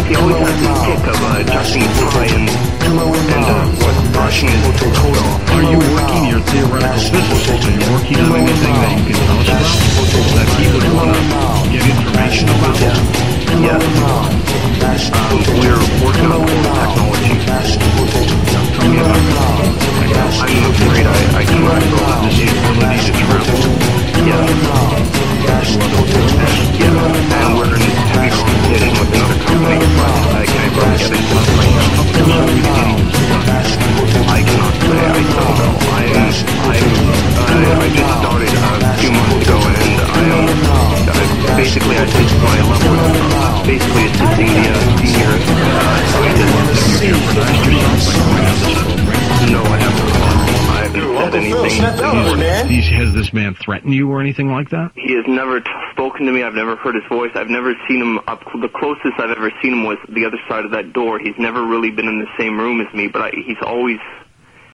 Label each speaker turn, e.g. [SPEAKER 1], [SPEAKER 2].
[SPEAKER 1] he always has this kick of adjusting his tie and brushing his coat off.
[SPEAKER 2] Are you working your theoretical physics? Are you working on anything that you can tell us about? That he would want to get information about?
[SPEAKER 1] Yeah. We're working on technology.
[SPEAKER 2] Tell me about it.
[SPEAKER 1] I'm afraid I cannot go out
[SPEAKER 2] This is the ability to travel.
[SPEAKER 1] Yeah. And we're in heavy competition with another company, but I can't really get into that right now.
[SPEAKER 2] How close are we to getting this done?
[SPEAKER 1] I cannot say. I don't know. I just started a few months ago, and basically I did my level. Basically, assisting the senior scientist.
[SPEAKER 2] Have you jeopardized yourself by going on this program?
[SPEAKER 1] No, I haven't. I haven't said anything.
[SPEAKER 2] Has this man threatened you or anything like that?
[SPEAKER 1] He has never spoken to me. I've never heard his voice. I've never seen him up. The closest I've ever seen him was the other side of that door. He's never really been in the same room as me, but he's always